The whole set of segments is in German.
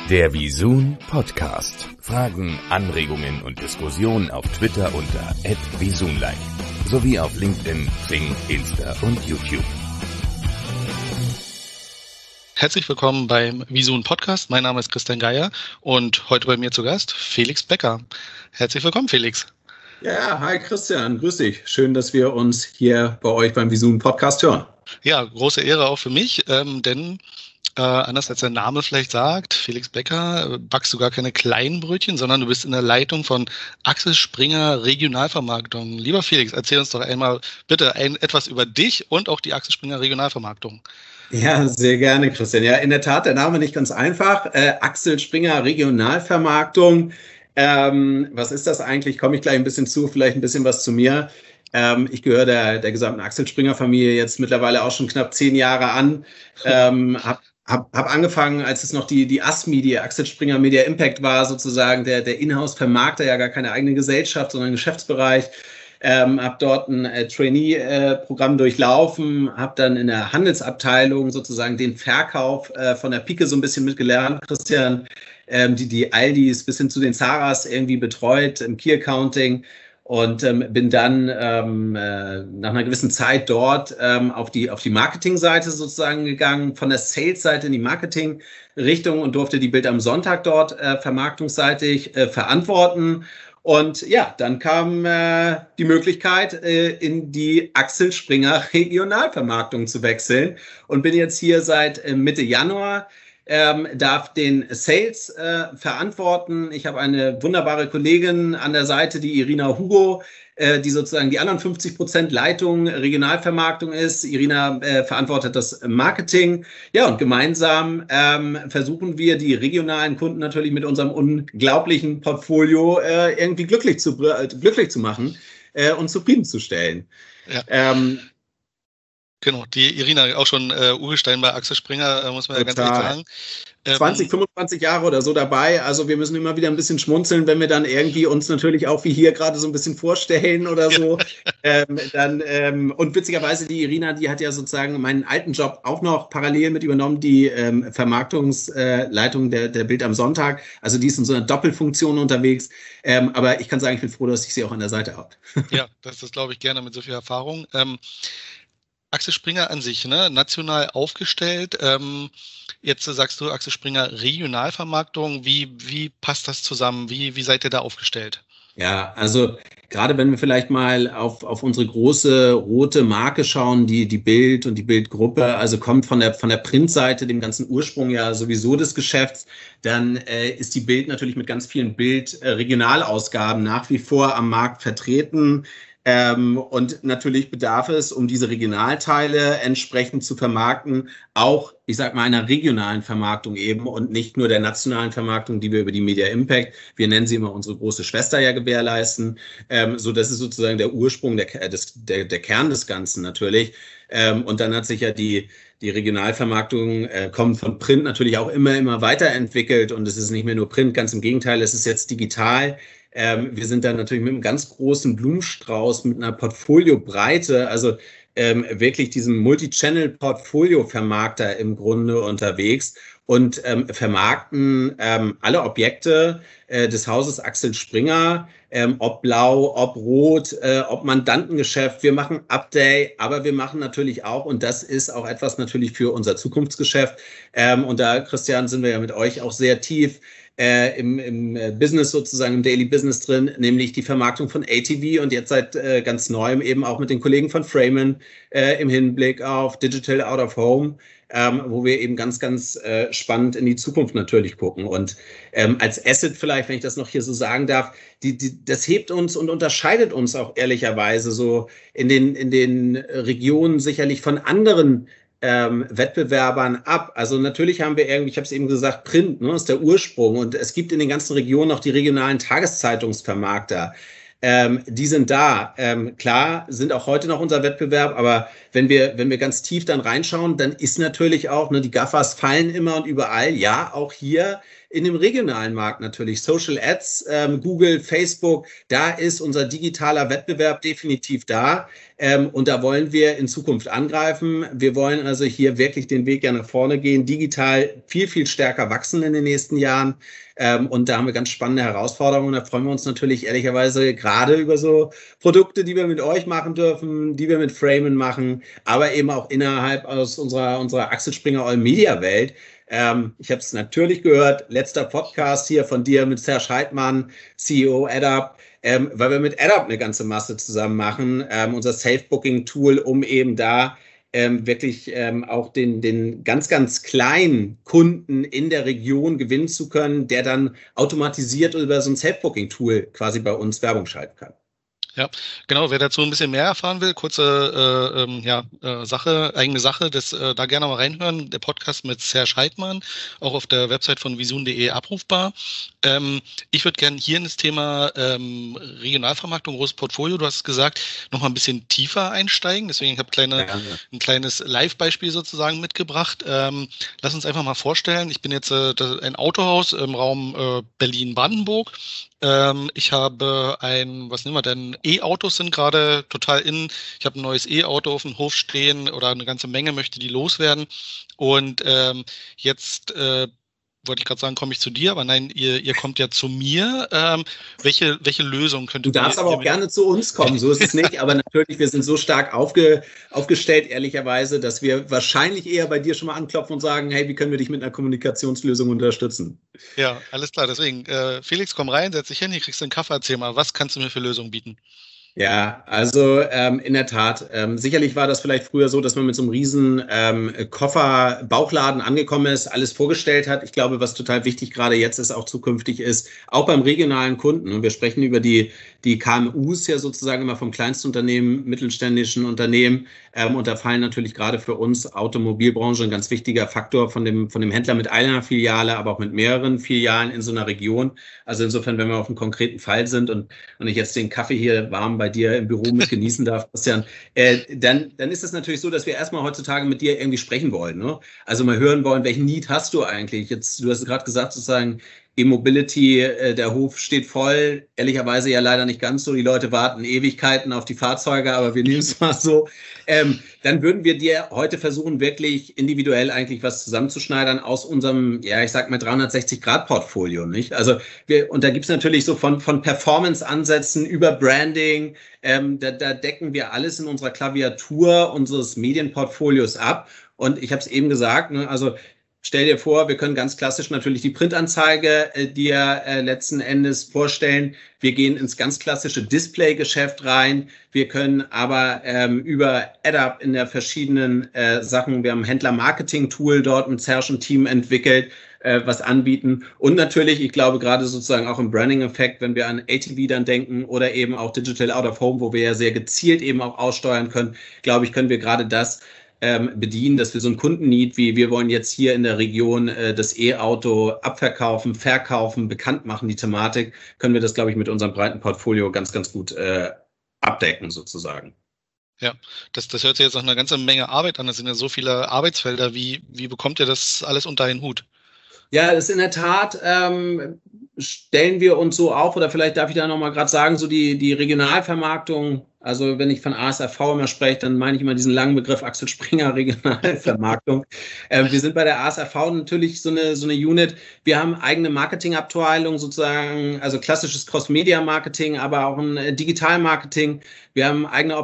Der Visun Podcast. Fragen, Anregungen und Diskussionen auf Twitter unter @visunlike sowie auf LinkedIn, Xing, Insta und YouTube. Herzlich willkommen beim Visun Podcast. Mein Name ist Christian Geier und heute bei mir zu Gast Felix Becker. Herzlich willkommen, Felix. Ja, hi Christian, grüß dich. Schön, dass wir uns hier bei euch beim Visun Podcast hören. Ja, große Ehre auch für mich, denn anders als der Name vielleicht sagt, Felix Becker, backst du gar keine kleinen Brötchen, sondern du bist in der Leitung von Axel Springer Regionalvermarktung. Lieber Felix, erzähl uns doch einmal bitte etwas über dich und auch die Axel Springer Regionalvermarktung. Ja, sehr gerne, Christian. Ja, in der Tat, der Name nicht ganz einfach. Axel Springer Regionalvermarktung. Was ist das eigentlich? Komme ich gleich ein bisschen zu, vielleicht ein bisschen was zu mir. Ich gehöre der gesamten Axel Springer Familie jetzt mittlerweile auch schon knapp 10 Jahre an. Hab angefangen, als es noch die ASMI, die Axel Springer Media Impact war, sozusagen der Inhouse-Vermarkter, ja gar keine eigene Gesellschaft, sondern ein Geschäftsbereich. Habe dort ein Trainee-Programm durchlaufen, habe dann in der Handelsabteilung sozusagen den Verkauf von der Pike so ein bisschen mitgelernt, Christian, die Aldis bis hin zu den Zaras irgendwie betreut im Key-Accounting. Und bin dann nach einer gewissen Zeit dort auf die Marketingseite sozusagen gegangen, von der Sales-Seite in die Marketing-Richtung und durfte die Bild am Sonntag dort vermarktungsseitig verantworten. Und ja, dann kam die Möglichkeit, in die Axel Springer Regionalvermarktung zu wechseln und bin jetzt hier seit Mitte Januar. Darf den Sales verantworten. Ich habe eine wunderbare Kollegin an der Seite, die Irina Hugo, die sozusagen die anderen 50% Leitung Regionalvermarktung ist. Irina verantwortet das Marketing. Ja, und gemeinsam versuchen wir, die regionalen Kunden natürlich mit unserem unglaublichen Portfolio irgendwie glücklich zu machen und zufriedenzustellen. Ja. Genau, die Irina auch schon Urgestein bei Axel Springer, muss man ja ganz ehrlich sagen. 20, 25 Jahre oder so dabei. Also wir müssen immer wieder ein bisschen schmunzeln, wenn wir dann irgendwie uns natürlich auch wie hier gerade so ein bisschen vorstellen oder so. Und witzigerweise die Irina, die hat ja sozusagen meinen alten Job auch noch parallel mit übernommen, die Vermarktungsleitung der Bild am Sonntag. Also die ist in so einer Doppelfunktion unterwegs. Aber ich kann sagen, ich bin froh, dass ich sie auch an der Seite habe. Ja, das glaube ich gerne mit so viel Erfahrung. Axel Springer an sich, ne, national aufgestellt. Jetzt sagst du Axel Springer Regionalvermarktung. Wie passt das zusammen? Wie seid ihr da aufgestellt? Ja, also gerade wenn wir vielleicht mal auf unsere große rote Marke schauen, die Bild und die Bildgruppe, also kommt von der Printseite, dem ganzen Ursprung ja sowieso des Geschäfts, dann ist die Bild natürlich mit ganz vielen Bild-Regionalausgaben nach wie vor am Markt vertreten. Und natürlich bedarf es, um diese Regionalteile entsprechend zu vermarkten, auch, ich sag mal, einer regionalen Vermarktung eben und nicht nur der nationalen Vermarktung, die wir über die Media Impact, wir nennen sie immer unsere große Schwester, ja gewährleisten. So, das ist sozusagen der Ursprung, der Kern des Ganzen natürlich. Und dann hat sich ja die Regionalvermarktung kommt von Print natürlich auch immer weiterentwickelt und es ist nicht mehr nur Print, ganz im Gegenteil, es ist jetzt digital. Wir sind da natürlich mit einem ganz großen Blumenstrauß, mit einer Portfoliobreite, also wirklich diesem Multi-Channel-Portfolio-Vermarkter im Grunde unterwegs und vermarkten alle Objekte des Hauses Axel Springer, ob blau, ob rot, ob Mandantengeschäft. Wir machen Update, aber wir machen natürlich auch, und das ist auch etwas natürlich für unser Zukunftsgeschäft. Und da, Christian, sind wir ja mit euch auch sehr tief im Business sozusagen, im Daily Business drin, nämlich die Vermarktung von ATV und jetzt seit ganz neuem eben auch mit den Kollegen von Frayman im Hinblick auf Digital Out of Home, wo wir eben ganz spannend in die Zukunft natürlich gucken. Und als Asset vielleicht, wenn ich das noch hier so sagen darf, das hebt uns und unterscheidet uns auch ehrlicherweise so in den Regionen sicherlich von anderen Wettbewerbern ab. Also natürlich haben wir irgendwie, ich habe es eben gesagt, Print, ne, ist der Ursprung und es gibt in den ganzen Regionen noch die regionalen Tageszeitungsvermarkter. Die sind da. Klar, sind auch heute noch unser Wettbewerb, aber wenn wir ganz tief dann reinschauen, dann ist natürlich auch, ne, die GAFAs fallen immer und überall, ja, auch hier in dem regionalen Markt natürlich. Social Ads, Google, Facebook, da ist unser digitaler Wettbewerb definitiv da. Und da wollen wir in Zukunft angreifen. Wir wollen also hier wirklich den Weg nach vorne gehen, digital viel, viel stärker wachsen in den nächsten Jahren. Und da haben wir ganz spannende Herausforderungen. Da freuen wir uns natürlich ehrlicherweise gerade über so Produkte, die wir mit euch machen dürfen, die wir mit Framen machen, aber eben auch innerhalb aus unserer Axel Springer All Media Welt. Ich habe es natürlich gehört, letzter Podcast hier von dir mit Serge Heidmann, CEO AdUp, weil wir mit AdUp eine ganze Masse zusammen machen, unser Safe-Booking-Tool, um eben da wirklich auch den ganz, ganz kleinen Kunden in der Region gewinnen zu können, der dann automatisiert über so ein Safe-Booking-Tool quasi bei uns Werbung schalten kann. Ja, genau. Wer dazu ein bisschen mehr erfahren will, kurze eigene Sache, da gerne mal reinhören. Der Podcast mit Serge Heidmann, auch auf der Website von visun.de abrufbar. Ich würde gerne hier in das Thema Regionalvermarktung, großes Portfolio, du hast es gesagt, noch mal ein bisschen tiefer einsteigen. Deswegen habe ich ein kleines Live-Beispiel sozusagen mitgebracht. Lass uns einfach mal vorstellen, ich bin jetzt ein Autohaus im Raum Berlin-Brandenburg. Ich habe E-Autos sind gerade total in. Ich habe ein neues E-Auto auf dem Hof stehen oder eine ganze Menge möchte die loswerden. Und jetzt wollte ich gerade sagen, komme ich zu dir, aber nein, ihr kommt ja zu mir. Welche Lösung könnte Du darfst aber auch gerne zu uns kommen, so ist es nicht. Aber natürlich, wir sind so stark aufgestellt, ehrlicherweise, dass wir wahrscheinlich eher bei dir schon mal anklopfen und sagen, hey, wie können wir dich mit einer Kommunikationslösung unterstützen? Ja, alles klar. Deswegen, Felix, komm rein, setz dich hin, hier kriegst du einen Kaffee, erzähl mal, was kannst du mir für Lösungen bieten? Ja, also in der Tat. Sicherlich war das vielleicht früher so, dass man mit so einem riesen Koffer-Bauchladen angekommen ist, alles vorgestellt hat. Ich glaube, was total wichtig gerade jetzt ist, auch zukünftig ist, auch beim regionalen Kunden. Und wir sprechen über die KMUs ja sozusagen immer vom Kleinstunternehmen, mittelständischen Unternehmen. Und da fallen natürlich gerade für uns Automobilbranche ein ganz wichtiger Faktor von dem Händler mit einer Filiale, aber auch mit mehreren Filialen in so einer Region. Also insofern, wenn wir auf einen konkreten Fall sind und ich jetzt den Kaffee hier warm bei dir im Büro mit genießen darf, Christian, dann ist es natürlich so, dass wir erstmal heutzutage mit dir irgendwie sprechen wollen. Ne? Also mal hören wollen, welchen Need hast du eigentlich? Jetzt, du hast gerade gesagt, sozusagen, E-Mobility, der Hof steht voll, ehrlicherweise ja leider nicht ganz so, die Leute warten Ewigkeiten auf die Fahrzeuge, aber wir nehmen es mal so. Dann würden wir dir heute versuchen, wirklich individuell eigentlich was zusammenzuschneidern aus unserem, ja, ich sag mal 360-Grad-Portfolio, nicht? Also und da gibt's natürlich so von Performance-Ansätzen über Branding, da decken wir alles in unserer Klaviatur unseres Medienportfolios ab. Und ich habe es eben gesagt, ne, also stell dir vor, wir können ganz klassisch natürlich die Printanzeige dir letzten Endes vorstellen. Wir gehen ins ganz klassische Display-Geschäft rein. Wir können aber über AdUp in der verschiedenen Sachen, wir haben ein Händler-Marketing-Tool dort mit Serge und Team entwickelt, was anbieten. Und natürlich, ich glaube gerade sozusagen auch im Branding-Effekt, wenn wir an ATV dann denken oder eben auch Digital Out of Home, wo wir ja sehr gezielt eben auch aussteuern können, glaube ich, können wir gerade das bedienen, dass wir so einen Kundenneed wie wir wollen jetzt hier in der Region das E-Auto abverkaufen, verkaufen, bekannt machen, die Thematik, können wir das, glaube ich, mit unserem breiten Portfolio ganz, ganz gut abdecken sozusagen. Ja, das hört sich jetzt nach einer ganzen Menge Arbeit an. Das sind ja so viele Arbeitsfelder. Wie bekommt ihr das alles unter einen Hut? Ja, das ist in der Tat, stellen wir uns so auf, oder vielleicht darf ich da nochmal gerade sagen, so die Regionalvermarktung, also wenn ich von ASRV immer spreche, dann meine ich immer diesen langen Begriff Axel Springer Regionalvermarktung. Wir sind bei der ASRV natürlich so eine Unit. Wir haben eigene Marketingabteilung sozusagen, also klassisches Cross-Media-Marketing, aber auch ein Digital-Marketing. Wir haben eigene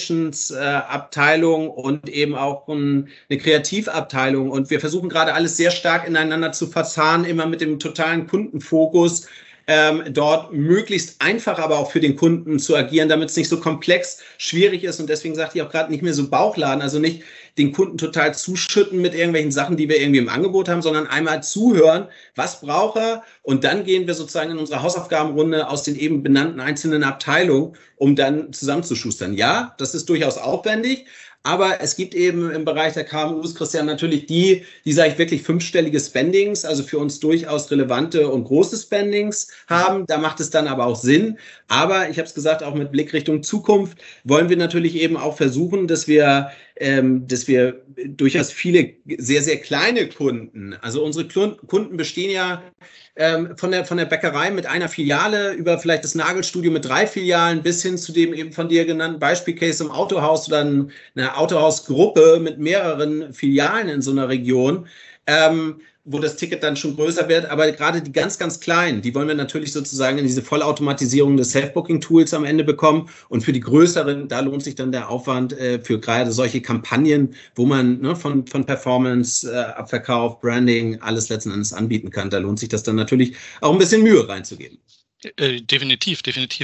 Operations-Abteilung und eben auch eine Kreativabteilung. Und wir versuchen gerade alles sehr stark ineinander zu verzahnen, immer mit dem totalen Kundenfokus, dort möglichst einfach aber auch für den Kunden zu agieren, damit es nicht so komplex, schwierig ist. Und deswegen sagte ich auch gerade nicht mehr so Bauchladen, also nicht den Kunden total zuschütten mit irgendwelchen Sachen, die wir irgendwie im Angebot haben, sondern einmal zuhören, was braucht er? Und dann gehen wir sozusagen in unsere Hausaufgabenrunde aus den eben benannten einzelnen Abteilungen, um dann zusammenzuschustern. Ja, das ist durchaus aufwendig. Aber es gibt eben im Bereich der KMUs, Christian, natürlich die sage ich wirklich fünfstellige Spendings, also für uns durchaus relevante und große Spendings haben. Da macht es dann aber auch Sinn. Aber ich habe es gesagt, auch mit Blick Richtung Zukunft wollen wir natürlich eben auch versuchen, dass wir dass wir durchaus viele sehr, sehr kleine Kunden, also unsere Kunden bestehen ja von der Bäckerei mit einer Filiale über vielleicht das Nagelstudio mit 3 Filialen bis hin zu dem eben von dir genannten Beispielcase im Autohaus oder eine Autohausgruppe mit mehreren Filialen in so einer Region, wo das Ticket dann schon größer wird. Aber gerade die ganz, ganz kleinen, die wollen wir natürlich sozusagen in diese Vollautomatisierung des Self-Booking-Tools am Ende bekommen. Und für die größeren, da lohnt sich dann der Aufwand für gerade solche Kampagnen, wo man von Performance, Abverkauf, Branding, alles letzten Endes anbieten kann. Da lohnt sich das dann natürlich auch ein bisschen Mühe reinzugeben. Definitiv.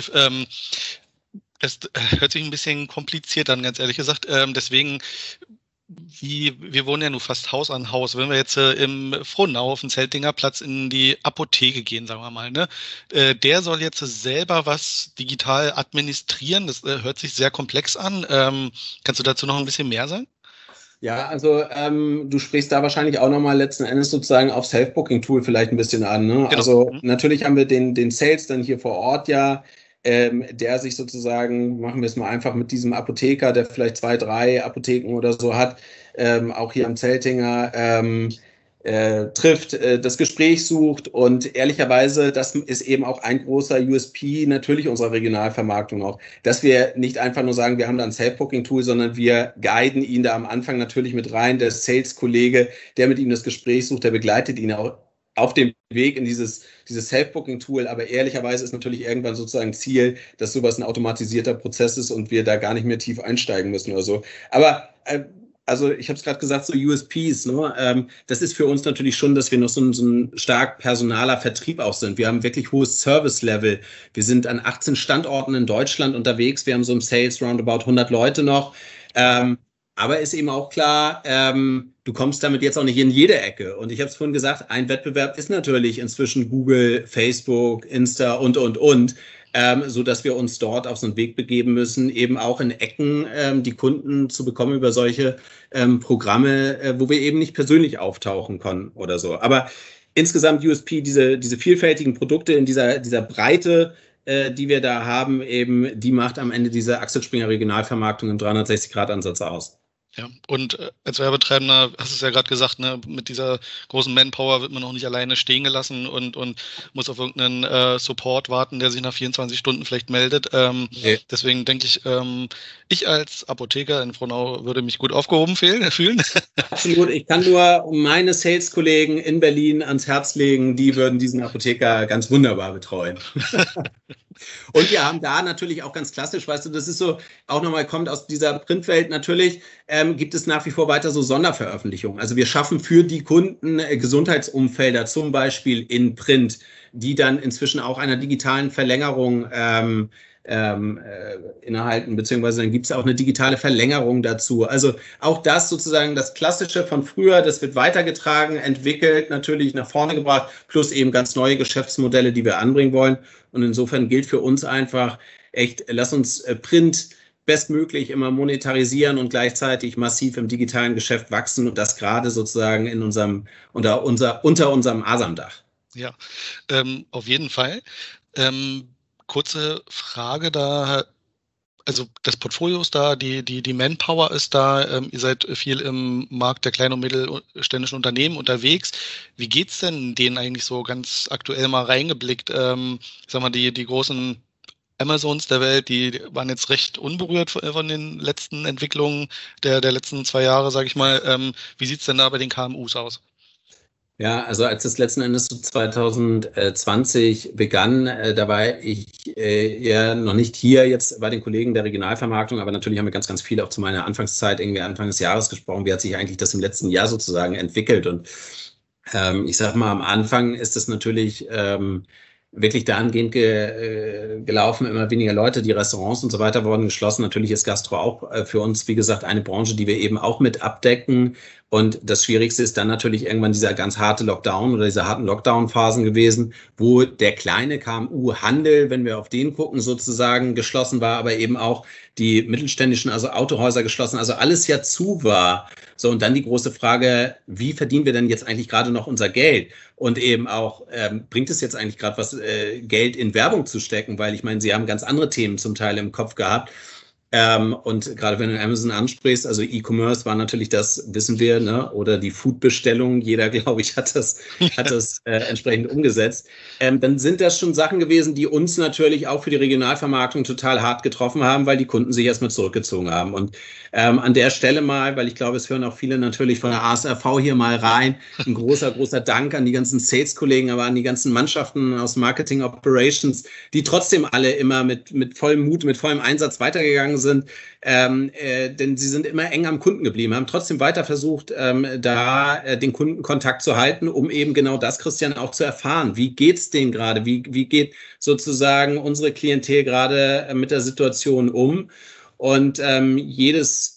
Es hört sich ein bisschen kompliziert an, ganz ehrlich gesagt. Deswegen, wir wohnen ja nur fast Haus an Haus. Wenn wir jetzt im Frohnau auf den Zeltinger Platz in die Apotheke gehen, sagen wir mal, ne, der soll jetzt selber was digital administrieren. Das hört sich sehr komplex an. Kannst du dazu noch ein bisschen mehr sagen? Ja, also du sprichst da wahrscheinlich auch nochmal letzten Endes sozusagen auf Self-Booking-Tool vielleicht ein bisschen an. Ne? Genau. Also natürlich haben wir den Sales dann hier vor Ort ja, der sich sozusagen, machen wir es mal einfach mit diesem Apotheker, der vielleicht 2, 3 Apotheken oder so hat, auch hier am Zeltinger, trifft, das Gespräch sucht und ehrlicherweise, das ist eben auch ein großer USP natürlich unserer Regionalvermarktung auch, dass wir nicht einfach nur sagen, wir haben da ein Self-Booking-Tool, sondern wir guiden ihn da am Anfang natürlich mit rein, der Sales-Kollege, der mit ihm das Gespräch sucht, der begleitet ihn auch auf dem Weg in dieses Self-Booking-Tool, aber ehrlicherweise ist natürlich irgendwann sozusagen Ziel, dass sowas ein automatisierter Prozess ist und wir da gar nicht mehr tief einsteigen müssen oder so. Aber also ich habe es gerade gesagt, so USPs, ne? Das ist für uns natürlich schon, dass wir noch so ein stark personaler Vertrieb auch sind. Wir haben wirklich hohes Service-Level. Wir sind an 18 Standorten in Deutschland unterwegs. Wir haben so im Sales roundabout 100 Leute noch. Aber ist eben auch klar, du kommst damit jetzt auch nicht in jede Ecke. Und ich habe es vorhin gesagt, ein Wettbewerb ist natürlich inzwischen Google, Facebook, Insta und. So dass wir uns dort auf so einen Weg begeben müssen, eben auch in Ecken die Kunden zu bekommen über solche Programme, wo wir eben nicht persönlich auftauchen können oder so. Aber insgesamt USP, diese vielfältigen Produkte in dieser Breite, die wir da haben, eben, die macht am Ende diese Axel Springer Regionalvermarktung im 360-Grad-Ansatz aus. Ja, und als Werbetreibender, hast du es ja gerade gesagt, ne, mit dieser großen Manpower wird man auch nicht alleine stehen gelassen und muss auf irgendeinen Support warten, der sich nach 24 Stunden vielleicht meldet. Deswegen denke ich, ich als Apotheker in Frohnau würde mich gut aufgehoben fühlen. Absolut, ich kann nur meine Sales-Kollegen in Berlin ans Herz legen, die würden diesen Apotheker ganz wunderbar betreuen. Und wir haben da natürlich auch ganz klassisch, weißt du, das ist so, auch nochmal kommt aus dieser Printwelt natürlich, gibt es nach wie vor weiter so Sonderveröffentlichungen. Also wir schaffen für die Kunden Gesundheitsumfelder, zum Beispiel in Print, die dann inzwischen auch einer digitalen Verlängerung innehalten, beziehungsweise dann gibt es auch eine digitale Verlängerung dazu. Also auch das sozusagen das Klassische von früher, das wird weitergetragen, entwickelt, natürlich nach vorne gebracht, plus eben ganz neue Geschäftsmodelle, die wir anbringen wollen. Und insofern gilt für uns einfach echt, lass uns Print bestmöglich immer monetarisieren und gleichzeitig massiv im digitalen Geschäft wachsen und das gerade sozusagen in unter unserem ASAM-Dach. Ja, auf jeden Fall. Kurze Frage da, also das Portfolio ist da, die Manpower ist da, ihr seid viel im Markt der kleinen und mittelständischen Unternehmen unterwegs. Wie geht's denn denen eigentlich so ganz aktuell mal reingeblickt? Ich sag mal, die großen Amazons der Welt, die waren jetzt recht unberührt von den letzten Entwicklungen der letzten 2 Jahre, sage ich mal. Wie sieht's denn da bei den KMUs aus? Ja, also als es letzten Endes so 2020 begann, da war ich ja noch nicht hier jetzt bei den Kollegen der Regionalvermarktung, aber natürlich haben wir ganz, ganz viel auch zu meiner Anfangszeit, irgendwie Anfang des Jahres gesprochen. Wie hat sich eigentlich das im letzten Jahr sozusagen entwickelt? Und ich sag mal, am Anfang ist es natürlich wirklich dahingehend gelaufen, immer weniger Leute, die Restaurants und so weiter wurden geschlossen. Natürlich ist Gastro auch für uns, wie gesagt, eine Branche, die wir eben auch mit abdecken. Und das Schwierigste ist dann natürlich irgendwann dieser ganz harte Lockdown oder diese harten Lockdown-Phasen gewesen, wo der kleine KMU-Handel, wenn wir auf den gucken, sozusagen geschlossen war, aber eben auch die mittelständischen, also Autohäuser geschlossen, also alles ja zu war. So, und dann die große Frage, wie verdienen wir denn jetzt eigentlich gerade noch unser Geld? Und eben auch, bringt es jetzt eigentlich gerade was, Geld in Werbung zu stecken? Weil ich meine, Sie haben ganz andere Themen zum Teil im Kopf gehabt. Und gerade wenn du Amazon ansprichst, also E-Commerce war natürlich das, wissen wir, ne? Oder die Food-Bestellung, jeder, glaube ich, hat das entsprechend umgesetzt. Dann sind das schon Sachen gewesen, die uns natürlich auch für die Regionalvermarktung total hart getroffen haben, weil die Kunden sich erstmal zurückgezogen haben. Und an der Stelle mal, weil ich glaube, es hören auch viele natürlich von der ASRV hier mal rein, ein großer Dank an die ganzen Sales-Kollegen, aber an die ganzen Mannschaften aus Marketing Operations, die trotzdem alle immer mit vollem Mut, mit vollem Einsatz weitergegangen sind, denn sie sind immer eng am Kunden geblieben, haben trotzdem weiter versucht, den Kundenkontakt zu halten, um eben genau das, Christian, auch zu erfahren. Wie geht's denen gerade? Wie geht sozusagen unsere Klientel gerade mit der Situation um? Und jedes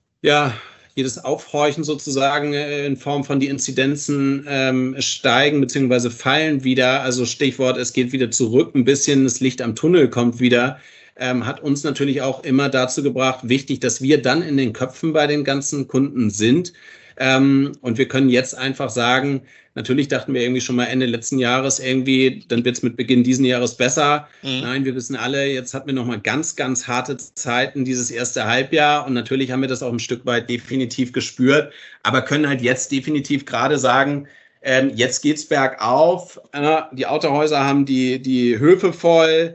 Aufhorchen sozusagen in Form von die Inzidenzen steigen bzw. fallen wieder, also Stichwort, es geht wieder zurück ein bisschen, das Licht am Tunnel kommt wieder, hat uns natürlich auch immer dazu gebracht, wichtig, dass wir dann in den Köpfen bei den ganzen Kunden sind. Und wir können jetzt einfach sagen, natürlich dachten wir irgendwie schon mal Ende letzten Jahres irgendwie, dann wird es mit Beginn diesen Jahres besser. Nein, wir wissen alle, jetzt hatten wir nochmal ganz, ganz harte Zeiten dieses erste Halbjahr und natürlich haben wir das auch ein Stück weit definitiv gespürt, aber können halt jetzt definitiv gerade sagen, jetzt geht's bergauf, die Autohäuser haben die Höfe voll,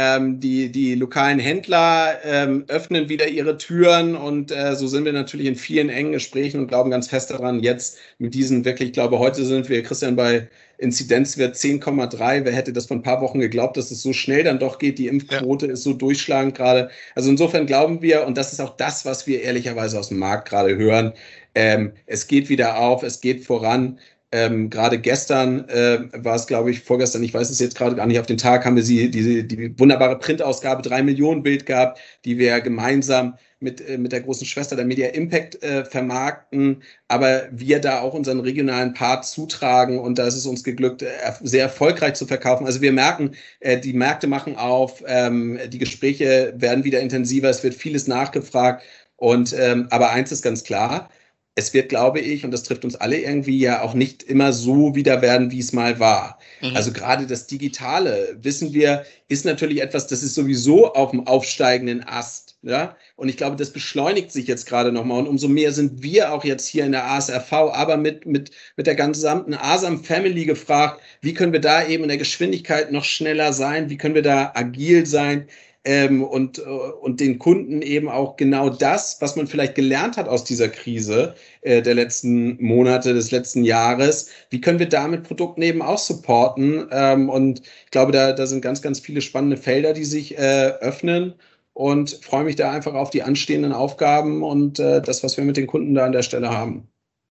die lokalen Händler öffnen wieder ihre Türen und so sind wir natürlich in vielen engen Gesprächen und glauben ganz fest daran, jetzt mit diesen wirklich, ich glaube, heute sind wir, Christian, bei Inzidenzwert 10,3. Wer hätte das vor ein paar Wochen geglaubt, dass es so schnell dann doch geht? Die Impfquote ist so durchschlagend gerade. Also insofern glauben wir, und das ist auch das, was wir ehrlicherweise aus dem Markt gerade hören, es geht wieder auf, es geht voran. Gerade gestern war es, glaube ich, vorgestern, ich weiß es jetzt gerade gar nicht, auf den Tag haben wir die wunderbare Printausgabe 3 Millionen Bild gehabt, die wir gemeinsam mit der großen Schwester der Media Impact vermarkten, aber wir da auch unseren regionalen Part zutragen und da ist es uns geglückt, sehr erfolgreich zu verkaufen. Also wir merken, die Märkte machen auf, die Gespräche werden wieder intensiver, es wird vieles nachgefragt und aber eins ist ganz klar, es wird, glaube ich, und das trifft uns alle irgendwie ja auch nicht immer so wieder werden, wie es mal war. Also gerade das Digitale, wissen wir, ist natürlich etwas, das ist sowieso auf dem aufsteigenden Ast. Ja? Und ich glaube, das beschleunigt sich jetzt gerade nochmal. Und umso mehr sind wir auch jetzt hier in der ASRV, aber mit der gesamten ASAM Family gefragt, wie können wir da eben in der Geschwindigkeit noch schneller sein? Wie können wir da agil sein? Und den Kunden eben auch genau das, was man vielleicht gelernt hat aus dieser Krise der letzten Monate, des letzten Jahres, wie können wir da mit Produkten eben auch supporten? Und ich glaube, da sind ganz, ganz viele spannende Felder, die sich öffnen und freue mich da einfach auf die anstehenden Aufgaben und das, was wir mit den Kunden da an der Stelle haben.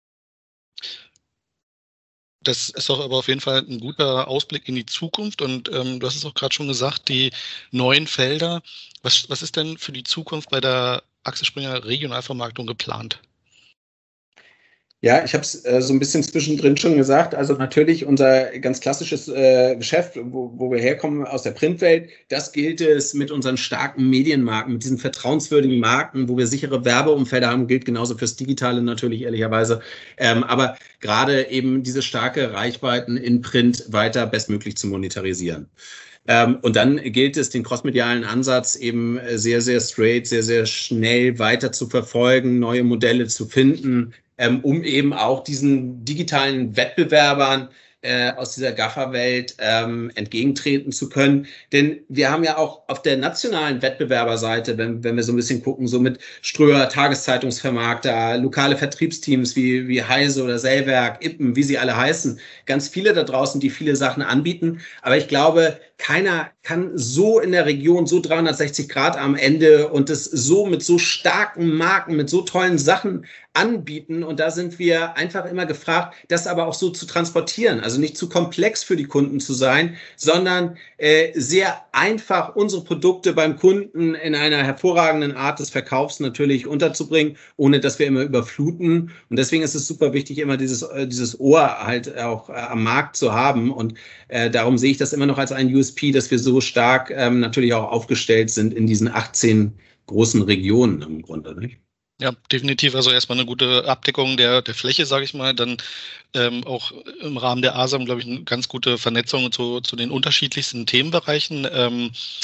Das ist doch aber auf jeden Fall ein guter Ausblick in die Zukunft und du hast es auch gerade schon gesagt, die neuen Felder. Was ist denn für die Zukunft bei der Axel Springer Regionalvermarktung geplant? Ja, ich habe es so ein bisschen zwischendrin schon gesagt. Also natürlich unser ganz klassisches Geschäft, wo wir herkommen aus der Printwelt, das gilt es mit unseren starken Medienmarken, mit diesen vertrauenswürdigen Marken, wo wir sichere Werbeumfelder haben, gilt genauso fürs Digitale natürlich ehrlicherweise. Aber gerade eben diese starke Reichweiten in Print weiter bestmöglich zu monetarisieren. Und dann gilt es, den crossmedialen Ansatz eben sehr, sehr straight, sehr, sehr schnell weiter zu verfolgen, neue Modelle zu finden, um eben auch diesen digitalen Wettbewerbern aus dieser Gaffer-Welt entgegentreten zu können. Denn wir haben ja auch auf der nationalen Wettbewerberseite, wenn wir so ein bisschen gucken, so mit Ströer, Tageszeitungsvermarkter, lokale Vertriebsteams wie Heise oder Sellwerk, Ippen, wie sie alle heißen, ganz viele da draußen, die viele Sachen anbieten. Aber ich glaube, keiner kann so in der Region so 360 Grad am Ende und das so mit so starken Marken, mit so tollen Sachen anbieten. Und da sind wir einfach immer gefragt, das aber auch so zu transportieren. Also nicht zu komplex für die Kunden zu sein, sondern sehr einfach unsere Produkte beim Kunden in einer hervorragenden Art des Verkaufs natürlich unterzubringen, ohne dass wir immer überfluten. Und deswegen ist es super wichtig, immer dieses Ohr halt auch am Markt zu haben. Und darum sehe ich das immer noch als ein USP, dass wir so stark natürlich auch aufgestellt sind in diesen 18 großen Regionen im Grunde, nicht? Ja, definitiv. Also erstmal eine gute Abdeckung der Fläche, sage ich mal. Dann auch im Rahmen der ASAM, glaube ich, eine ganz gute Vernetzung zu den unterschiedlichsten Themenbereichen.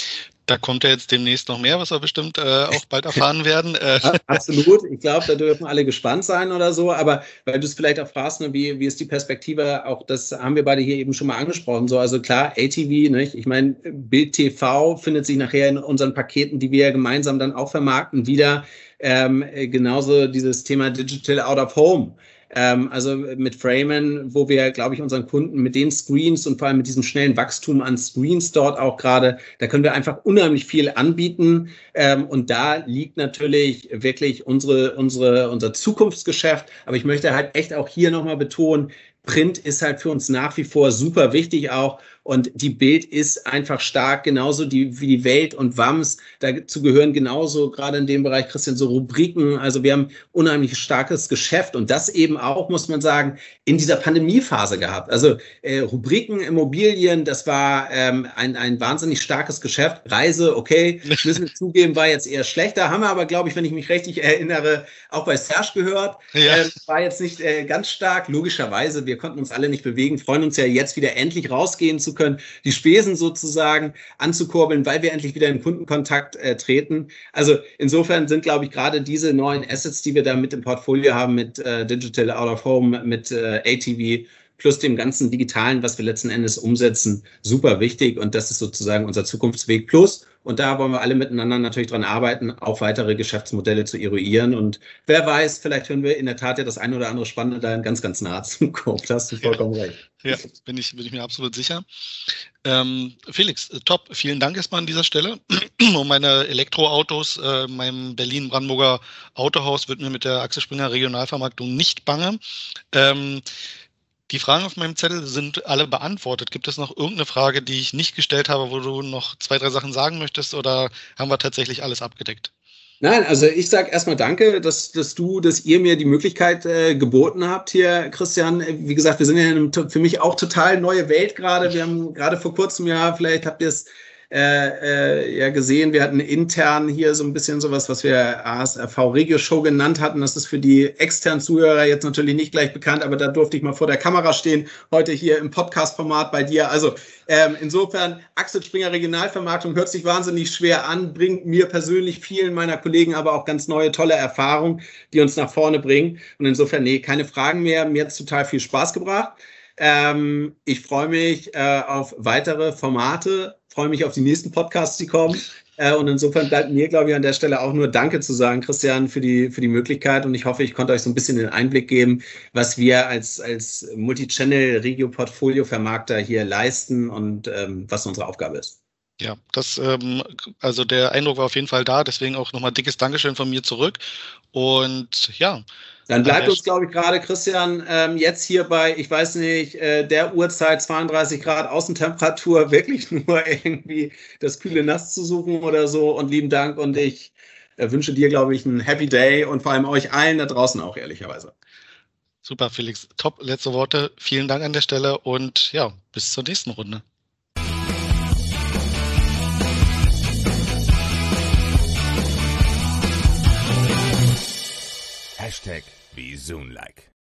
Da kommt ja jetzt demnächst noch mehr, was wir bestimmt auch bald erfahren werden. Absolut. Ich glaube, da dürfen alle gespannt sein oder so. Aber weil du es vielleicht auch fragst, ne, wie ist die Perspektive, auch das haben wir beide hier eben schon mal angesprochen. So, also klar, ATV, nicht? Ich meine, Bild TV findet sich nachher in unseren Paketen, die wir gemeinsam dann auch vermarkten, wieder. Genauso dieses Thema Digital Out of Home. Also mit Framen, wo wir, glaube ich, unseren Kunden mit den Screens und vor allem mit diesem schnellen Wachstum an Screens dort auch gerade, da können wir einfach unheimlich viel anbieten. Und da liegt natürlich wirklich unser Zukunftsgeschäft. Aber ich möchte halt echt auch hier nochmal betonen, Print ist halt für uns nach wie vor super wichtig auch. Und die Bild ist einfach stark, genauso wie die Welt und WAMS. Dazu gehören genauso, gerade in dem Bereich, Christian, so Rubriken. Also wir haben unheimlich starkes Geschäft und das eben auch, muss man sagen, in dieser Pandemiephase gehabt. Also Rubriken, Immobilien, das war ein wahnsinnig starkes Geschäft. Reise, okay, müssen wir zugeben, war jetzt eher schlechter. Haben wir aber, glaube ich, wenn ich mich richtig erinnere, auch bei Serge gehört. Ja. War jetzt nicht ganz stark, logischerweise. Wir konnten uns alle nicht bewegen, freuen uns ja jetzt wieder endlich rausgehen zu können, die Spesen sozusagen anzukurbeln, weil wir endlich wieder in Kundenkontakt treten. Also insofern sind, glaube ich, gerade diese neuen Assets, die wir da mit im Portfolio haben, mit Digital Out of Home, mit ATV, plus dem ganzen Digitalen, was wir letzten Endes umsetzen, super wichtig. Und das ist sozusagen unser Zukunftsweg plus. Und da wollen wir alle miteinander natürlich dran arbeiten, auch weitere Geschäftsmodelle zu eruieren. Und wer weiß, vielleicht hören wir in der Tat ja das eine oder andere Spannende da ganz, ganz nah zum Kopf. Da hast du vollkommen recht. Ja, bin ich mir absolut sicher. Felix, top. Vielen Dank erstmal an dieser Stelle. Um meine Elektroautos, meinem Berlin-Brandenburger Autohaus wird mir mit der Axel Springer Regionalvermarktung nicht bange. Die Fragen auf meinem Zettel sind alle beantwortet. Gibt es noch irgendeine Frage, die ich nicht gestellt habe, wo du noch 2, 3 Sachen sagen möchtest, oder haben wir tatsächlich alles abgedeckt? Nein, also ich sage erstmal danke, dass ihr mir die Möglichkeit geboten habt hier, Christian. Wie gesagt, wir sind ja in einem für mich auch total neue Welt gerade. Wir haben gerade vor kurzem vielleicht habt ihr es ja gesehen, wir hatten intern hier so ein bisschen sowas, was wir ASRV Regio Show genannt hatten. Das ist für die externen Zuhörer jetzt natürlich nicht gleich bekannt, aber da durfte ich mal vor der Kamera stehen, heute hier im Podcast-Format bei dir. Also insofern, Axel Springer Regionalvermarktung hört sich wahnsinnig schwer an, bringt mir persönlich, vielen meiner Kollegen aber auch ganz neue, tolle Erfahrungen, die uns nach vorne bringen. Und insofern, keine Fragen mehr. Mir hat es total viel Spaß gebracht. Ich freue mich auf weitere Formate, freue mich auf die nächsten Podcasts, die kommen. Und insofern bleibt mir, glaube ich, an der Stelle auch nur Danke zu sagen, Christian, für die Möglichkeit. Und ich hoffe, ich konnte euch so ein bisschen den Einblick geben, was wir als Multichannel-Regio-Portfolio-Vermarkter hier leisten und was unsere Aufgabe ist. Ja, also der Eindruck war auf jeden Fall da. Deswegen auch nochmal dickes Dankeschön von mir zurück. Und ja. Dann bleibt uns, glaube ich, gerade, Christian, jetzt hier bei, ich weiß nicht, der Uhrzeit 32 Grad Außentemperatur wirklich nur irgendwie das kühle Nass zu suchen oder so. Und lieben Dank und ich wünsche dir, glaube ich, einen Happy Day und vor allem euch allen da draußen auch, ehrlicherweise. Super, Felix. Top, letzte Worte. Vielen Dank an der Stelle und ja, bis zur nächsten Runde. #VisunLike